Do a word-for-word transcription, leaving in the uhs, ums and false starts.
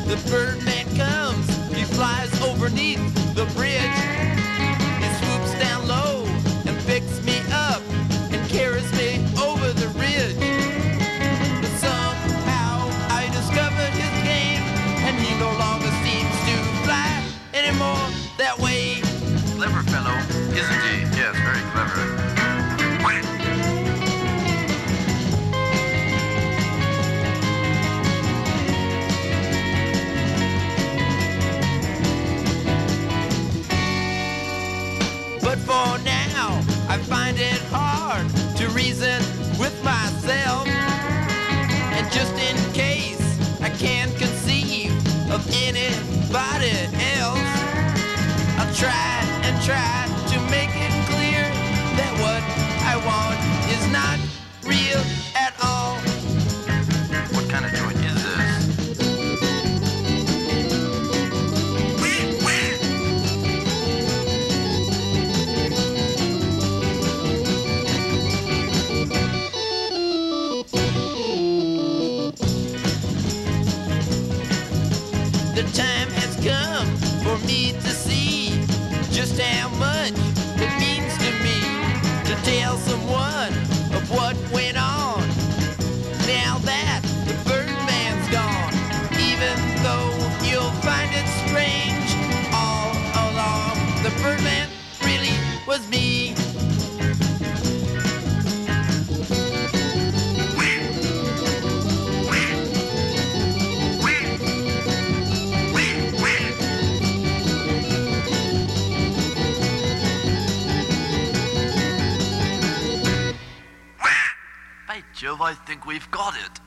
the Birdman comes. He flies overneath the bridge. He swoops down low and picks me up and carries me over the ridge. But somehow I discovered his game, and he no longer seems to fly anymore that way. Clever fellow, isn't he? Yes, very clever. But for now, I find it hard to reason with myself. And just in case I can't conceive of anybody else, I'll try and try to make it clear that what I want is not real at all. What kind of joint is this? The time has come for me to see just how much it means to me to tell someone of what went on. Now that the Birdman's gone, even though you'll find it strange, all along the Birdman really was me. By Jove, I think we've got it.